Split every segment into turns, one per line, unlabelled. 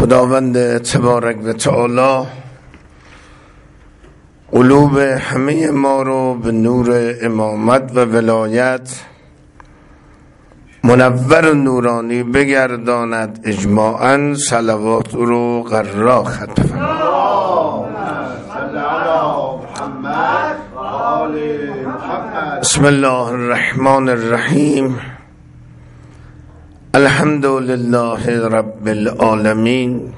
خداوند تبارک و تعالی قلوب همه ما رو به نور امامت و ولایت منور و نورانی بگرداند. اجماعاً صلوات رو قرار ختم. بسم الله الرحمن الرحیم. الحمد لله رب العالمین.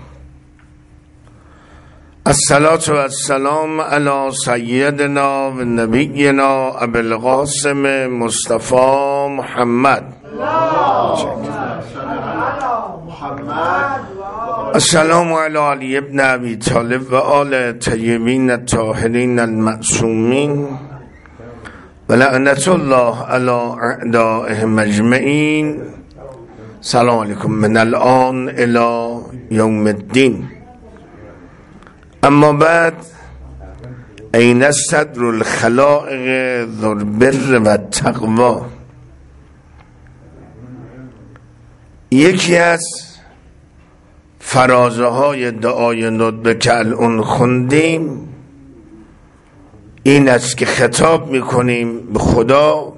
الصلاة و السلام علی سیدنا و نبینا ابی القاسم مصطفی محمد. السلام علی علی ابن ابی طالب و آل طیبین الطاهرین المعصومین و لعنت الله علی اعدائهم اجمعین. سلام علیکم من الان الی یوم الدین. اما بعد، این صدر الخلائق ذو البر و التقوا. یکی از فرازه های دعای ندبه که الان خوندیم این است که خطاب میکنیم به خدا.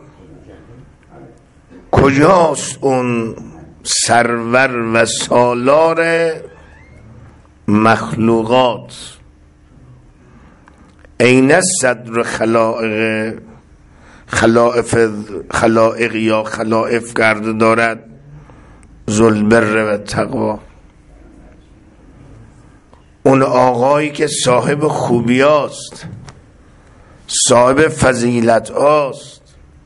کجاست اون سرور و سالار مخلوقات؟ این صدر خلائق یا خلائف کرده دارد ذو البر و تقوا. اون آقایی که صاحب خوبی است، صاحب فضیلت است،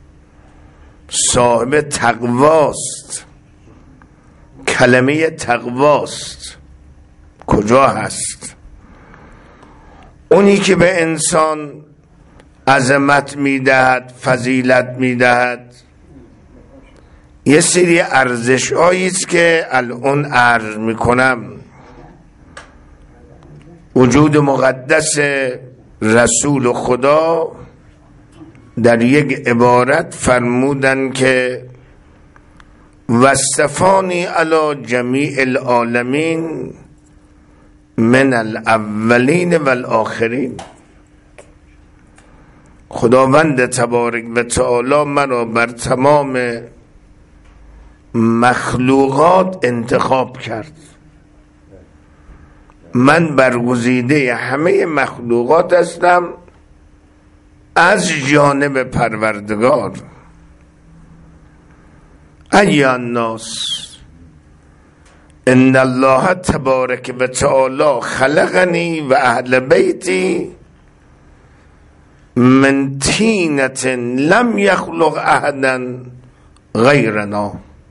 صاحب تقواست. کلمه تقواست کجا هست؟ اونی که به انسان عظمت میدهد، فضیلت میدهد. یه سری ارزش هاییست که الان عرض میکنم. وجود مقدس رسول خدا در یک عبارت فرمودن که وصفانی علی جمیع العالمین من الاولین و الاخرین. خداوند تبارک و تعالی مرا بر تمام مخلوقات انتخاب کرد. من برگزیده همه مخلوقات هستم از جانب پروردگار. ای الناس ان الله تبارک و تعالی خلقنی و اهل بیتی من طینة لم یخلق احدا غیرنا.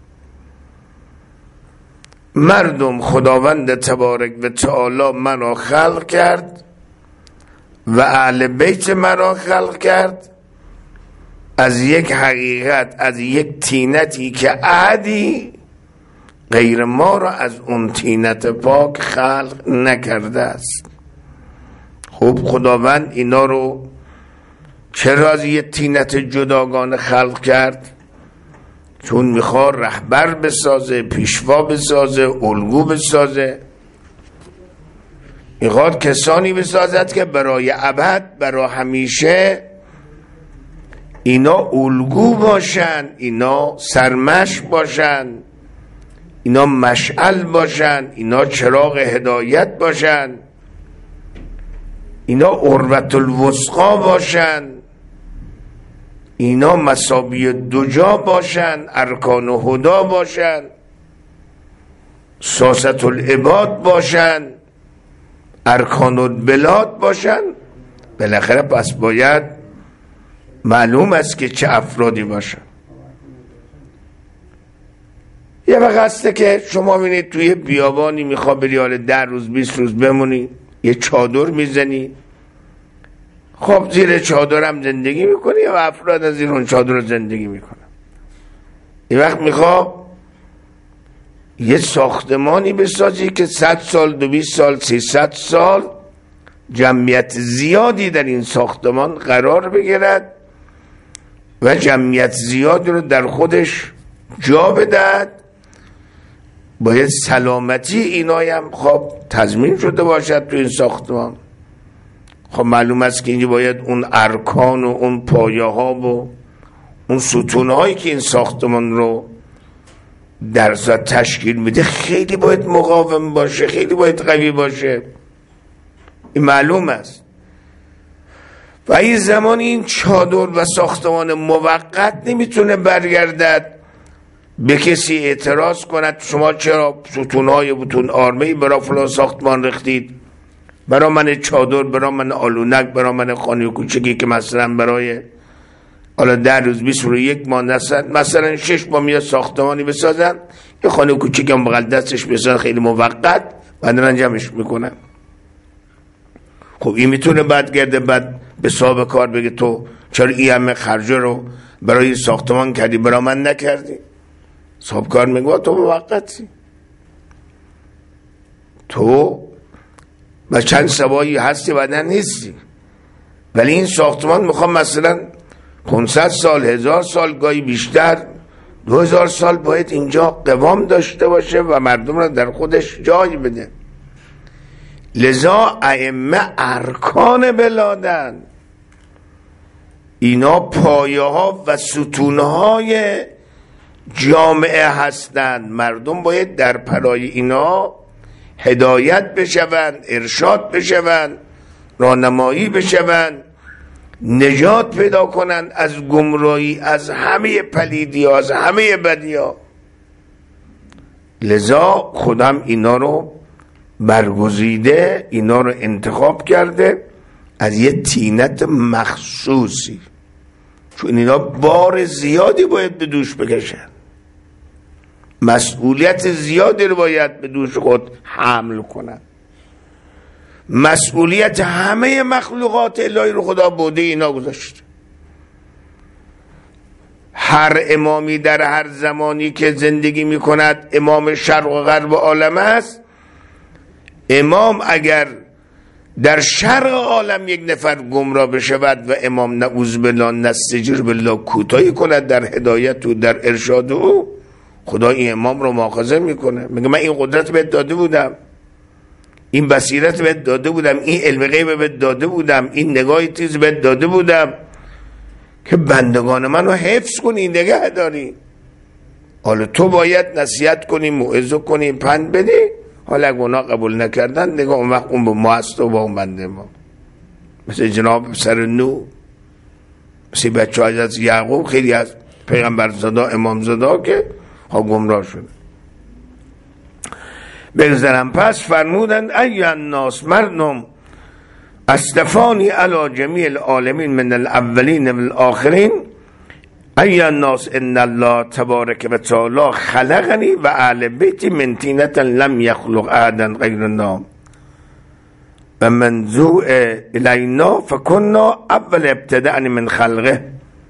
مردم، خداوند تبارک و تعالی مرا خلق کرد و اهل بیت مرا خلق کرد از یک حقیقت، از یک طینتی که احدی غیر ما را از اون طینت پاک خلق نکرده است. خب خداوند اینا رو چرا از یک طینت جداگانه خلق کرد؟ چون میخواد رهبر بسازه، پیشوا بسازه، الگو بسازه. میخواد کسانی بسازد که برای ابد، برای همیشه اینا الگو باشن، اینا سرمشق باشن، اینا مشعل باشن، اینا چراغ هدایت باشن، اینا عروة الوثقی باشن، اینا مصابیح دجا باشن، ارکان هدا باشن، ساست العباد باشن، ارکان البلاد باشن. بالاخره پس باید معلوم است که چه افرادی باشن. یه وقت هسته که شما بینید توی بیابانی میخواد بری، حالا 10 روز 20 روز بمونی، یه چادر میزنی. خب زیر چادر هم زندگی میکنی و افراد از زیر اون چادر زندگی میکنن. یه وقت میخواد یه ساختمانی بسازی که 100 سال 200 سال 300 سال جمعیت زیادی در این ساختمان قرار بگیرد و جمعیت زیادی رو در خودش جا بدهد. باید سلامتی اینا هم خب تضمین شده باشد تو این ساختمان. خب معلوم است که اینجا باید اون ارکان و اون پایه ها و اون ستون هایی که این ساختمان رو در ذات تشکیل میده خیلی باید مقاوم باشه، خیلی باید قوی باشه. این معلوم است. و این زمان این چادر و ساختمان موقت نمیتونه برگردد به کسی اعتراض کند شما چرا ستونهای بتون آرمه‌ای برای فلان ساختمان ریختید، برای من چادر، برای من آلونک، برای من خانه کوچکی که مثلا برای حالا 10 روز 21 ماه مثلا 6 ماه میاد ساختمانی بسازن، یه خانه کوچکی هم بغل دستش بسازن خیلی موقت، بعد انجامش میکنن. خب این میتونه بعد گرده بعد به صاحب کار بگه تو چرا این همه خرجه رو برای ساختمان کردی برای من نکردی؟ صاحب کار میگه تو موقتی، تو و چند سوایی هستی بعدن نیستی، ولی این ساختمان میخوام مثلا 500 سال 1000 سال گاهی بیشتر 2000 سال باید اینجا قوام داشته باشه و مردم را در خودش جای بده. لذا ائمه ارکان بلادن، اینا پایه ها و ستون های جامعه هستند. مردم باید در پرای اینا هدایت بشوند، ارشاد بشوند، راهنمایی بشوند، نجات پیدا کنند از گمراهی، از همه پلیدی ها، از همه بدی ها. لذا خودم اینا رو برگزیده، اینا رو انتخاب کرده از یه طینت مخصوصی، چون اینا بار زیادی باید به دوش بکشن، مسئولیت زیادی رو باید به دوش خود حمل کنن. مسئولیت همه مخلوقات الهی رو خدا بوده اینا گذاشته. هر امامی در هر زمانی که زندگی می کند امام شرق و غرب عالم است، امام اگر در شرق عالم یک نفر گمراه بشود و امام نعوذ بالله نستجیر بالله کوتاهی کند در هدایت و در ارشاد او، خدا این امام رو مؤاخذه میکنه، میگه من این قدرت بهت داده بودم، این بصیرت بهت داده بودم، این علم غیب بهت داده بودم، این نگاه تیز بهت داده بودم که بندگان منو حفظ کنی، نگه داری. حالا تو باید نصیحت کنی، موعظه کنی، پند بدی. حالا اگه اونا قبول نکردن نگاه اون وقت اون به ما هست و با اون بنده ما. مثل جناب سر نو، مثل بچه های از یعقوب، خیلی از پیغمبر زادا امام زادا که ها گمراه شده. بگذارم پس فرمودند ای الناس، مردم، استفانی علی جمیع العالمین من الاولین و الاخرین، ای الناس ان الله تبارک و تعالی خلقنی و اهل بیتی من طینة لم یخلق احدا غیرنا و منزوع الینا فکنا اول ابتدأنی من خلقه.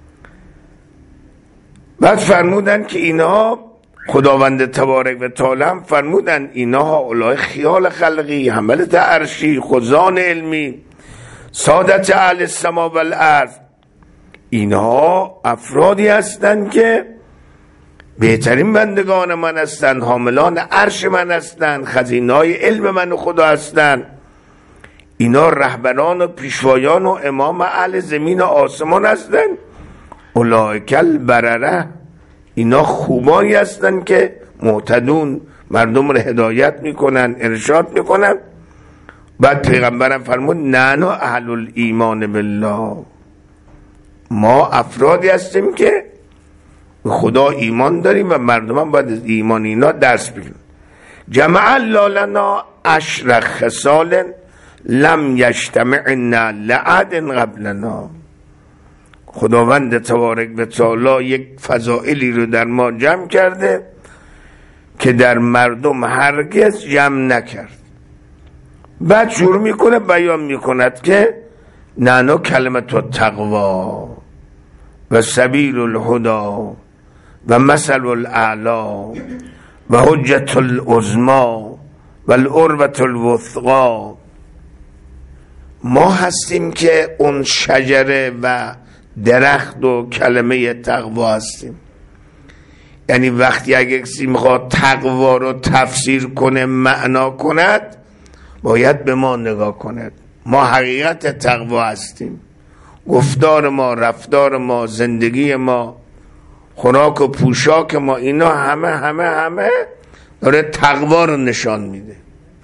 بعد فرمودن که اینها خداوند تبارک و تعالی فرمودن اینها اولای خیال خلقی، حملت عرشی، خزان علمی، سادت اهل السما و الارض، اینها افرادی هستند که بهترین بندگان من هستند، حاملان عرش من هستند، خزینه‌های علم من و خدا هستند. اینا رهبران و پیشوایان و امام اهل زمین و آسمان هستند. اولئک البرره، اینا خوبایی هستند که معتدون، مردم رو هدایت میکنن، ارشاد میکنن. بعد پیغمبرم فرمود نحن اهل الایمان بالله، ما افرادی هستیم که به خدا ایمان داریم و مردمان باید از ایمان اینا درس بگیرن. جمع الله لنا 10 خصال لم یجتمعنا لأحد قبلنا. خداوند تبارک و تعالی یک فضائلی رو در ما جمع کرده که در مردم هرگز جمع نکرد. بعد شروع میکنه بیان میکند که نانو کلمت التقوا و سبیل الهدی و مثل الاعلی و حجت العظمی و العروة الوثقی. ما هستیم که اون شجره و درخت و کلمه تقوا هستیم. یعنی وقتی اگه کسی میخواد تقوا رو تفسیر کنه معنا کند باید به ما نگاه کند. ما حقیقت تقوا هستیم. گفتار ما، رفتار ما، زندگی ما، خوراک و پوشاک ما، اینا همه داره تقوا رو نشان میده.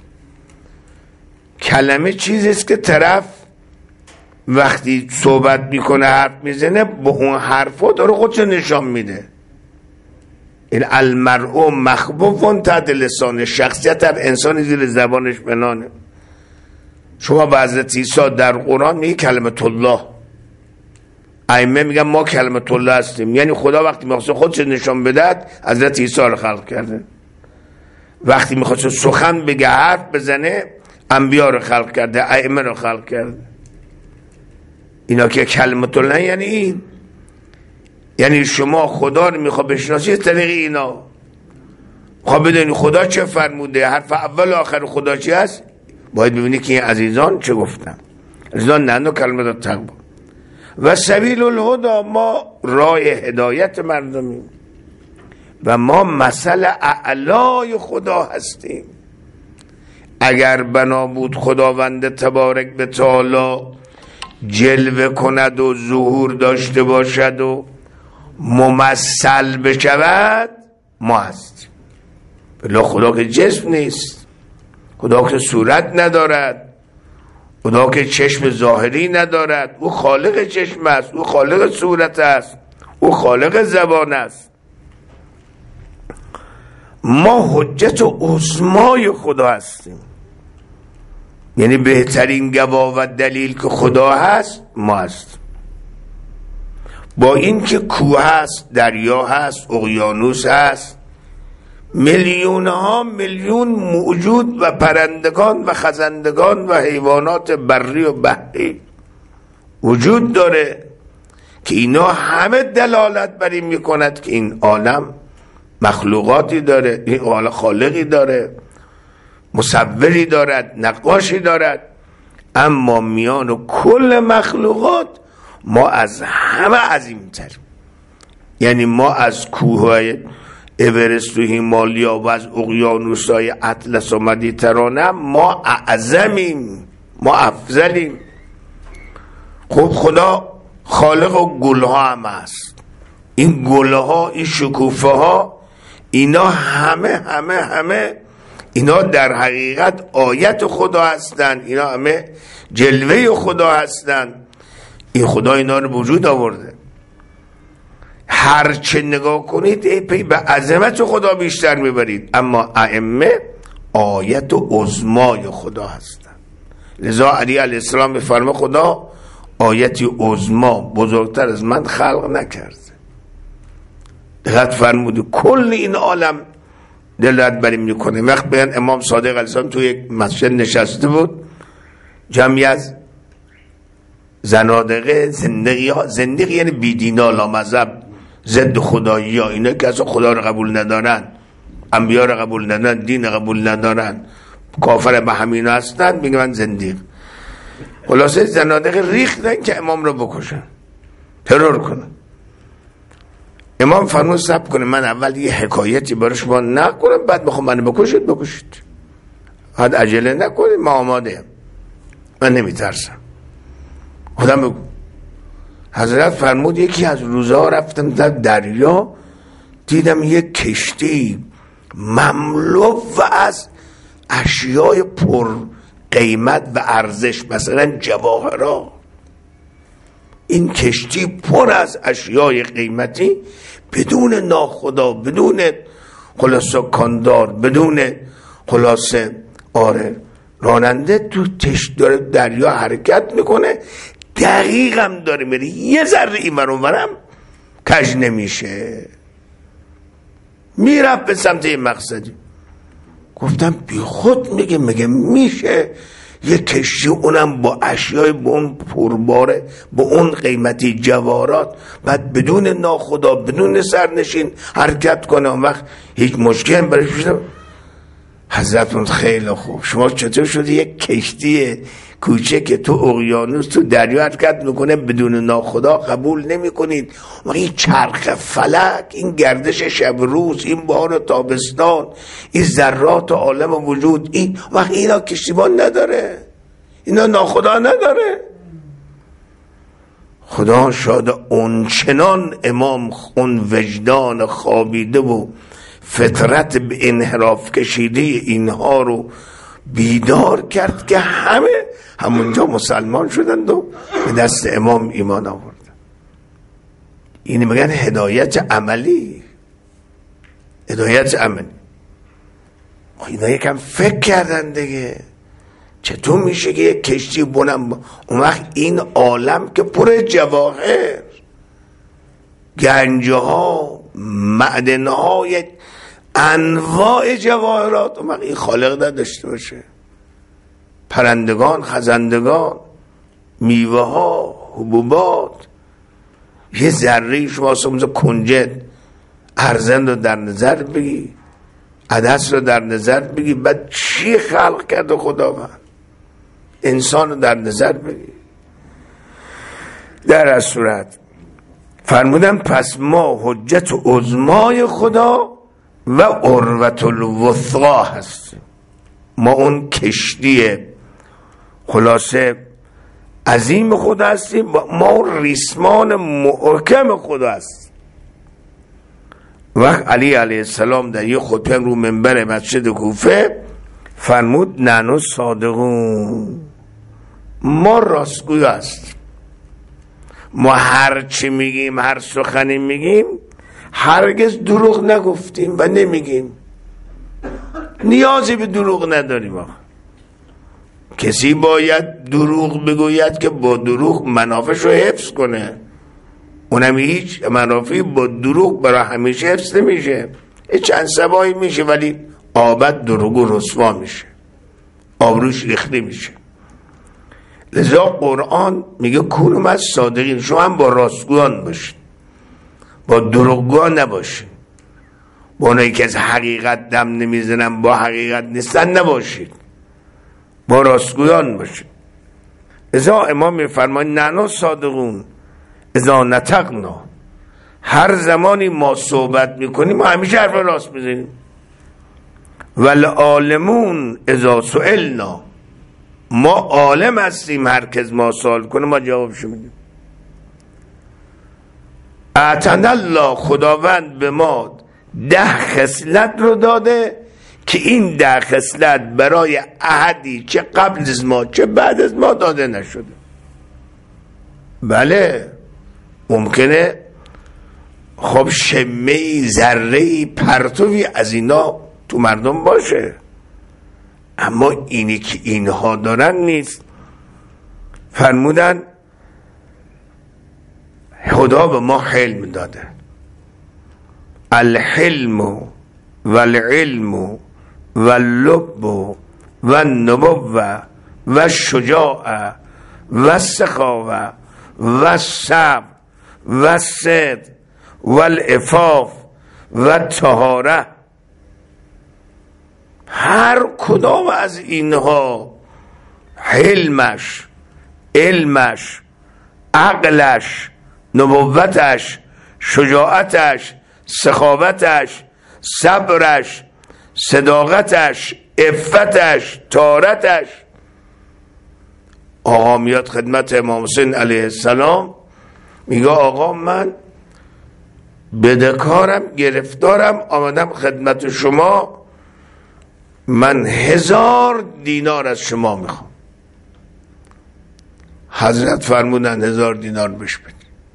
کلمه چیزیست که طرف وقتی صحبت میکنه، حرف میزنه، با اون حرفا داره خودش نشان میده. این المرء مخبوف تحت لسان، شخصیت هر انسانی زیر زبانش بنانه. شما به حضرت عیسی در قرآن میگه کلمت الله، ائمه میگن ما کلمت الله هستیم، یعنی خدا وقتی میخواست خودش نشان بده حضرت عیسی رو خلق کرده. وقتی میخواست سخن بگه، حرف بزنه، انبیا رو خلق کرده، ائمه رو خلق کرده. اینا که کلمت الله یعنی این، یعنی شما خدا رو میخواد بشناسی از طریق اینا. خب بدونی خدا چه فرموده، حرف اول و آخر خدا چی هست، باید ببینی که این عزیزان چه گفتن. عزیزان نندو کلمات تقوا و سبیل الهدی، ما راه هدایت مردمیم و ما مثل اعلای خدا هستیم. اگر بنا بود خداوند تبارک به تعالی جلوه کند و ظهور داشته باشد و ممثل بشود، ما هستیم. بلا خدا که جسم نیست، خدا که صورت ندارد، خدا که چشم ظاهری ندارد. او خالق چشم است، او خالق صورت است، او خالق زبان است. ما حجت و عظمای خدا هستیم، یعنی بهترین گواه و دلیل که خدا هست ما هست. با این که کوه هست، دریا هست، اقیانوس هست، میلیون ها میلیون موجود و پرندگان و خزندگان و حیوانات بری و بحری وجود داره که اینا همه دلالت بر این میکند که این عالم مخلوقاتی داره، این عالم خالقی داره، مصوری دارد، نقاشی دارد. اما میان کل مخلوقات ما از همه عظیم‌تریم. یعنی ما از کوههای اورست و هیمالیا و از اقیانوس‌های اطلس و مدیترانه ما اعظمیم، ما افضلیم. خب خدا خالق و گلها هم هست. این گلها، این شکوفه ها، اینا همه اینا در حقیقت آیت خدا هستند، اینا همه جلوه خدا هستند. این خدا اینا رو وجود آورده. هر چه نگاه کنید ای پی به عظمت خدا بیشتر میبرید. اما ائمه آیت و عظمای خدا هستند. لذا علی علیه السلام میفرمه خدا آیتی عظما بزرگتر از من خلق نکرده. دقت فرموده کل این عالم دلالت بر این میکنه. وقت بیان امام صادق علیه السلام توی یک مسجد نشسته بود، جمعی از زنادقه، زندقی یعنی بیدینا، لامذهب، ضد خدایی ها، اینا که اصلا خدا رو قبول ندارن، انبیا رو قبول ندارن، دین قبول ندارن، کافر به همین هستن، میگه من زندیق. خلاصه زنادقه ریختن که امام رو بکشن، ترور کنن. امام فرمود صبر کنه، من اول یه حکایتی برای شما نکنم، بعد بخوام من بکشید. حد عجله نکنید، ما آماده، من نمیترسم. خودم بگو. حضرت فرمود یکی از روزها رفتم در دریا، دیدم یک کشتی مملو و از اشیای پر قیمت و ارزش، مثلا جواهرات. این کشتی پر از اشیای قیمتی، بدون ناخدا، بدون خلاصه کاندار، بدون خلاصه راننده تو داره دریا حرکت میکنه، دقیقم داره میره، یه ذره این اونورم کج نمیشه، میرفت به سمت این مقصدی. گفتم بی خود میگه میشه یه کشتی اونم با اشیای با اون پرباره، با اون قیمتی جواهرات، بعد بدون ناخدا، بدون سرنشین حرکت کنه، اون وقت هیچ مشکلی برایش پیش نمیاد. حضرتون خیلی خوب، شما چطور شده یک کشتی کوچک تو اقیانوس تو دریا حرکت میکنه بدون ناخدا قبول نمیکنید؟ و این چرخ فلک، این گردش شب روز، این بهار تابستان، این ذرات عالم وجود، این وقت اینا کشتیبان نداره، اینا ناخدا نداره. خدا شاید اونچنان امام اون وجدان خوابیده و فطرت به انحراف کشیده اینها رو بیدار کرد که همونجا مسلمان شدند و به دست امام ایمان آوردن. اینی میگن هدایت عملی، هدایت عملی. اینا یکم فکر کردن دیگه، چطور میشه که یک کشتی اون وقت این عالم که پر جواهر، گنجها، معدنهای، انواع جواهرات، اون وقت این خالق نداشته باشه؟ پرندگان، خزندگان، میوه ها، حبوبات، یه ذره شما سمز کنجد ارزن رو در نظر بگی، عدس رو در نظر بگی، بعد چی خلق کرده خداوند؟ انسان رو در نظر بگی. در از صورت فرمودن پس ما حجت عظمای خدا و عروة الوثقی هستیم. ما اون کشتی خلاصه عظیم خدا هستیم، ما ریسمان محکم خدا هستیم. وقت علی علیه السلام در یه خطبه رو منبر مسجد کوفه فرمود نحن صادقون، ما راستگوی هستیم. ما هر چی میگیم، هر سخنی میگیم، هرگز دروغ نگفتیم و نمیگیم. نیازی به دروغ نداریم. آخه کسی باید دروغ بگوید که با دروغ منافعش رو حفظ کنه، اونم هیچ منافعی با دروغ برای همیشه حفظ نمیشه. چند سبایی میشه ولی آبد دروغ و رسوا میشه، آبروش ریخته میشه. لذا قرآن میگه کونو از صادقین، شما هم با راستگویان باشید، با دروغگویان نباشید. با اونایی که از حقیقت دم نمیزنن، با حقیقت نیستن نباشید، با راستگویان باشید. لذا امام میفرماید نحن صادقون اذا نطقنا، هر زمانی ما صحبت میکنیم ما همیشه حرف راست میزنیم. والعالمون اذا سئلنا، ما عالم هستیم، هر کس ما سوال کنه ما جوابشو میدیم. اعطانا الله، خداوند به ما 10 خصلت رو داده که این 10 خصلت برای احدی چه قبل از ما چه بعد از ما داده نشده. بله ممکنه خب شمه‌ای، ذره‌ای، پرتوی از اینا تو مردم باشه، اما اینی که اینها دارن نیست. فرمودن خدا به ما حلم داده، الحلم والعلم واللب والنبوة والشجاعة والسخاوة والصبر والصدق والعفاف والطهارة. هر کدام از اینها حلمش، علمش، عقلش، نبوتش، شجاعتش، سخاوتش، صبرش، صداقتش، عفتش، طهارتش. آقا میاد خدمت امام حسین علیه السلام میگه آقا من بدهکارم، گرفتارم، آمدم خدمت شما، من 1000 دینار از شما میخوام. حضرت فرمودن 1000 دینار بهش بده.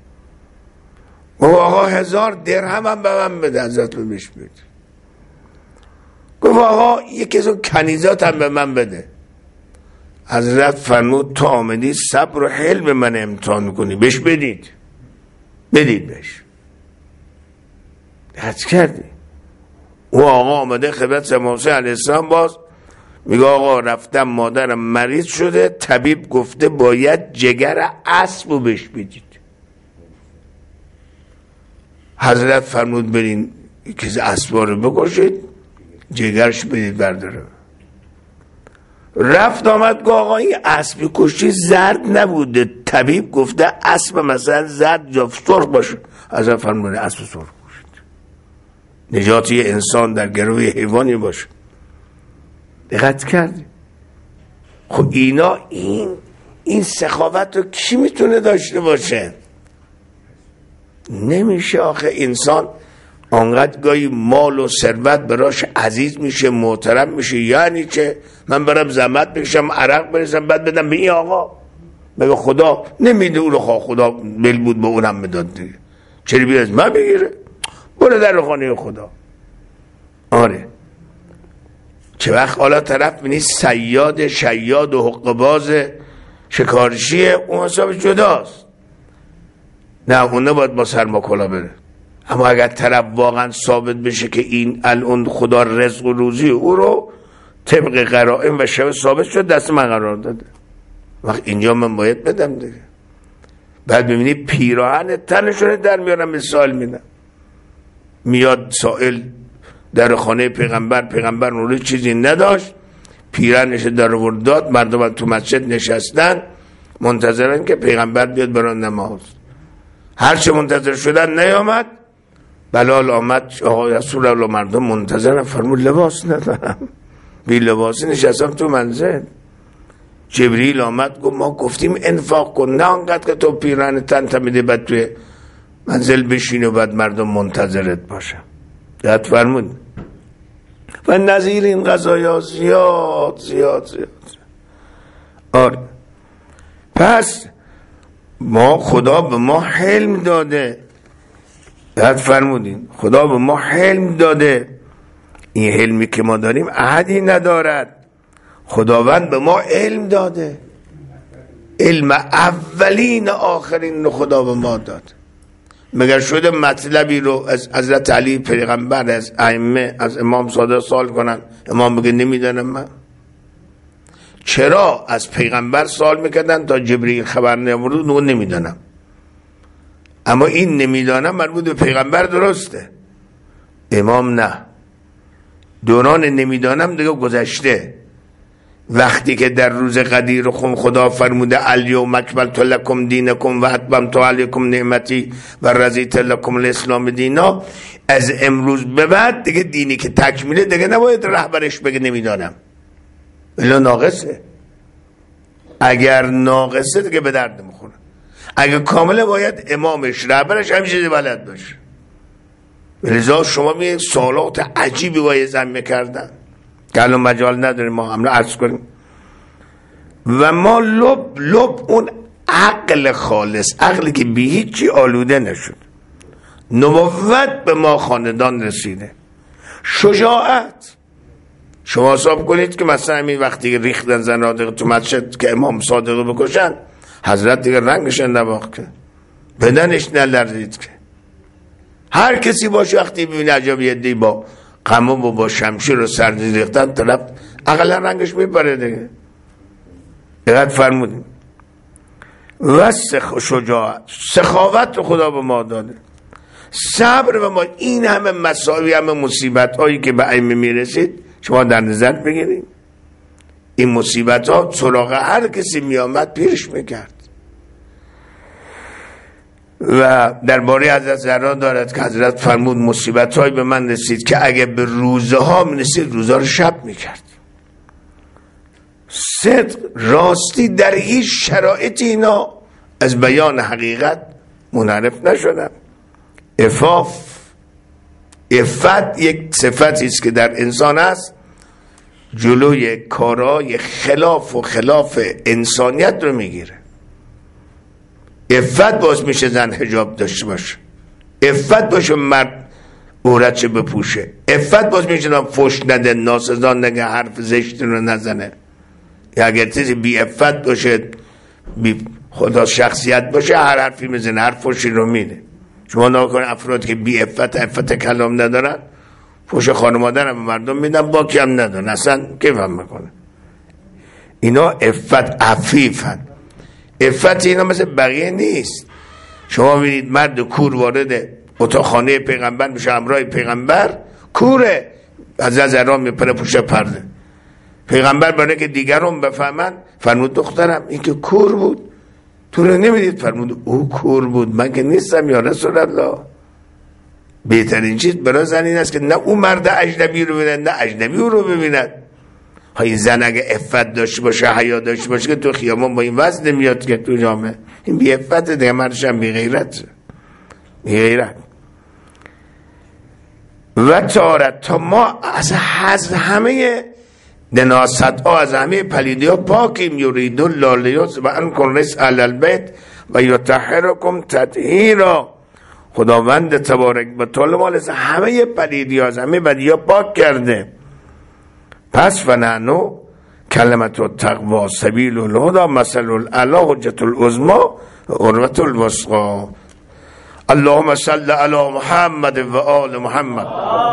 و آقا 1000 درهم هم به من بده. حضرت رو بهش بده. گفت آقا یکی از اون کنیزات هم به من بده. حضرت فرمود تو آمدی صبر و حلم من امتحان کنی، بهش بدید بهش. حج کردی. او آقا آمده خدمت امام حسین علیه السلام، باز میگه آقا رفتم مادرم مریض شده، طبیب گفته باید جگر اسب رو بهش بدید. حضرت فرمود برین یکی از اسبا رو بکشید، جگرش بدید برداره. رفت آمد گفت آقا این اسب کشتی زرد نبوده، طبیب گفته اسب مثلا زرد یا سرخ باشه. از فرمونه اسب سرخ کشید، نجات یه انسان در گروه حیوانی باشه. دقت کردی؟ خب اینا این سخاوت رو کی میتونه داشته باشه؟ نمیشه. آخه انسان آنقدر گاهی مال و ثروت براش عزیز میشه، محترم میشه. یعنی که من برم زحمت بکشم، عرق بریزم، بعد بدم به این آقا، بگه خدا نمیده اون رو، خدا بل بود به اونم میداد دیگه، چرا بیاد من بگیره؟ برو در خانه خدا. آره چه وقت حالا طرف بینی صیاد شیاد و حقه‌باز شکارچیه، اون حساب جداست، نه اون نباید با سرماکلا بره. اما اگر طرف واقعا ثابت بشه که این الان خدا رزق و روزی او رو طبق قرائن و شبه ثابت شد، دست من قرار داده، وقت اینجا من باید بدم دیگه. بعد ببینی پیراهن تنشونه در میارم، مثال میدم، میاد سائل در خانه پیغمبر نوری چیزی نداشت، پیراهنش در آورد داد، مردم تو مسجد نشستن منتظرن که پیغمبر بیاد برای نماز. هرچه منتظر شدن نیامد، بلال آمد، آقا رسول الله مردم منتظرن، فرمود لباس ندارم، بی لباسی نشستم تو منزل. جبریل آمد گفت ما گفتیم انفاق کن، نه انقدر که تو پیراهن تن تمیده بعد توی منزل بشین و بعد مردم منتظرت باشن. یاد فرمود. و نظیر این قضایا زیاد. آره پس ما خدا به ما حلم داده، یاد فرمودین خدا به ما حلم داده. این حلمی که ما داریم احدی ندارد. خداوند به ما علم داده، علم اولین آخرین رو خدا به ما داد. مگر شده مطلبی رو از حضرت علی پیغمبر، از ائمه، از امام صادق سوال کنن، امام بگه نمیدانم من؟ چرا از پیغمبر سوال میکردن تا جبریل خبر نیاورد اون نمیدانم؟ اما این نمیدانم مربوط به پیغمبر درسته، امام نه. دوران نمیدانم دیگه گذشته. وقتی که در روز قدیر خدا فرموده الیوم اکملت لکم دینکم و اتممت علیکم نعمتی و رضیت لکم الاسلام دینا، از امروز به بعد دیگه دینی که تکمیله دیگه نباید رهبرش بگه نمیدانم، الا ناقصه. اگر ناقصه دیگه به درد میخوره. اگر کامله باید امامش رهبرش همیشه بلد باشه. لذا شما میگید سوالات عجیبی باید زمینه کردن که الان مجال نداریم ما هم عرض کنیم. و ما لب اون عقل خالص، عقلی که به هیچی آلوده نشد، نبوت به ما خاندان رسیده، شجاعت. شما حساب کنید که مثلا همین وقتی ریختن زنادق تو مسجد که امام صادق بکشن، حضرت دیگه رنگش نباخت که، بدنش نلرزید که. هر کسی باشه وقتی ببینه عجب یه دی با قمم و با شمشیر و سردی ریختن، طرف اقلا رنگش میپره دیگه. دقت فرمودیم. و شجاعت، سخاوت خدا به ما داده، صبر به ما. این همه مسائل، همه مصیبت هایی که به ائمه میرسید شما در نظر بگیرید. این مصیبت ها سراغ هر کسی میامد پیرش میکرد. و درباره حضرت زهرا دارد که حضرت فرمود مصیبت های به من رسید که اگه به روزه ها میرسید روزه رو شب میکرد. صدق، راستی، در هیچ شرایطی اینا از بیان حقیقت منحرف نشدن. عفت یک صفتی است که در انسان است، جلوی کارهای خلاف انسانیت رو میگیره. عفت باز میشه زن حجاب داشته باشه، عفت باشه مرد عورتش بپوشه، عفت باز میشه فحش نده، ناسزا نگه، حرف زشت رو نزنه. یا اگر چیزی بی عفت باشه، بی خدا شخصیت باشه، هر حرفی میزنه، هر فحشی رو میده. شما ناکن افراد که بی عفت کلام ندارن، فحش خانم مادر هم مردم میدن، باکی هم ندارن، اصلا کیف هم میکنه. اینا عفت عفیفن. عفت اینا مثل بقیه نیست. شما ببینید مرد کور وارد اتاق خانه پیغمبر میشه، همراه پیغمبر کوره، از زهرا میپره پوشه پرده. پیغمبر برای که دیگران بفهمن فرمود دخترم این که کور بود تو رو نمیدید؟ فرمود او کور بود، من که نیستم یا رسول الله. بهترین چیز برای زن این است که نه او مرد اجنبی رو ببیند نه اجنبی او رو ببیند. این زن اگه عفت داشته باشه حیا داشته باشه که تو خیابان با این وزن نمیاد که تو جامعه. این بی عفت دیگه، مردش هم بی غیرت. و تارت تا ما از همه دناست ها، از همه پلیدی ها پاکیم. یورید الله لیذهب عنکم رجس اهل البیت و یطهرکم تطهیرا. خداوند تبارک و تعالی ما از همه پلیدی ها، از همه بدی ها پاک کرده. پس فنحن کلمت التقوی سبیل الهدی مثل الاعلی حجة العظمی عروة الوثقی. اللهم صل علی محمد و آل محمد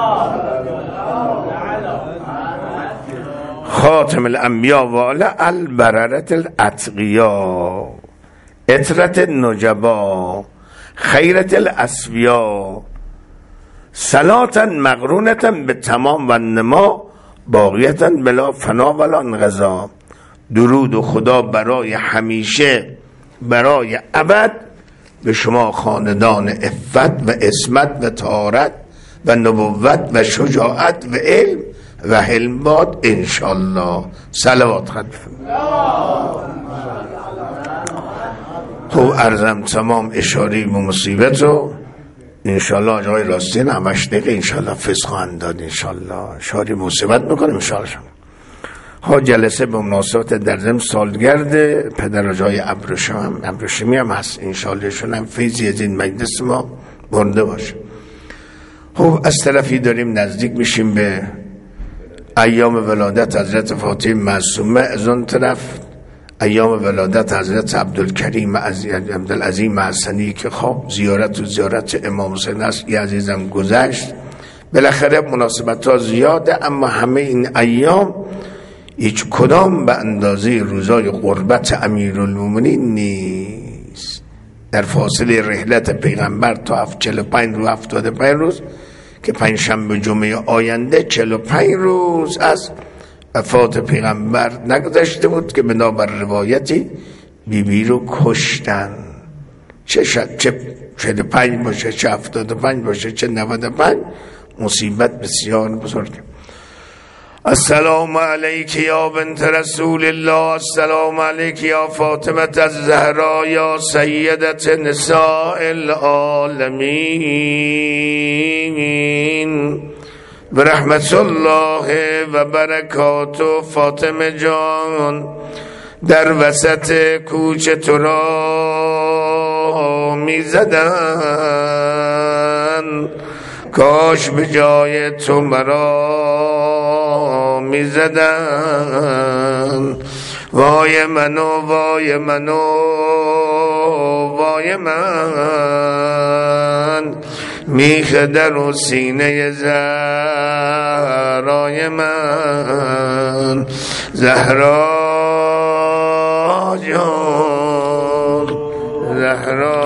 خاتم الانبیاء و آل البررة الاتقیاء اطرة النجبا خیرة الاسفیاء صلاة مقرونة بالتمام و النما باقیتا بلا فنا ولا انقضا. درود و خدا برای همیشه، برای ابد به شما خاندان عفت و عصمت و طهارت و نبوت و شجاعت و علم و حلم باد انشالله. صلوات خلف. خب عرضم تمام اشاره و مصیبت رو انشالله جای راستین همش دقیقه انشالله فسق خواهند داد. انشالله اشاره مصیبت میکنیم انشالله. ها جلسه به مناسبت در ضمن سالگرد پدر جای ابروشمی هم هست. انشالله شون هم فیضی از این مجلس ما برده باشه. خب از طرفی داریم نزدیک میشیم به ایام ولادت حضرت فاطمه معصومه، از اون طرف ایام ولادت حضرت عبدالکریم عبدالعظیم حسنی که خب زیارت امام حسین است. یه عزیزم گذشت. بالاخره مناسبت ها زیاده، اما همه این ایام هیچ کدام به اندازه روزای قربت امیرالمومنین نیست. در فاصله رحلت پیغمبر تا 45 روز 75 روز که پنجشنبه جمعه آینده 45 روز از وفات پیغمبر نگذشته بود که بنابر روایتی بیبی رو کشتن. چه 45 باشه، چه 75 باشه، چه 95، مصیبت بسیار بزرگ. السلام علیک یا بنت رسول الله، السلام علیک یا فاطمه الزهرا یا سیدت نساء العالمین و رحمت الله و برکاته. فاطمه جان در وسط کوچه تو را می زدن، کاش به جای تو مرا می زدن. وای منو وای منو وای من، میخ در و سینه زهرای من. زهرا جان زهرا